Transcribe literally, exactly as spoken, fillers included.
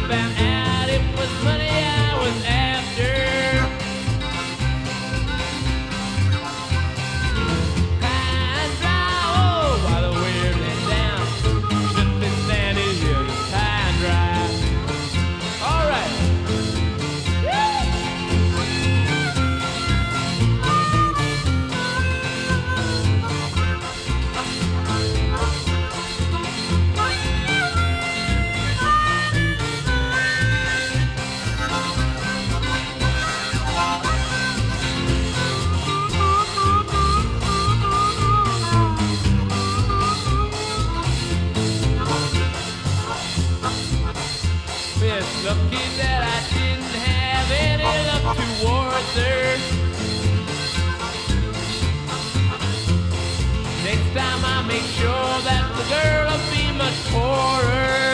found out it was money I was after. High and dry, oh, while the wind let down. Simply standing here just high and dry. All right. It's lucky that I didn't have any luck towards her. Next time I make sure that the girl will be much poorer.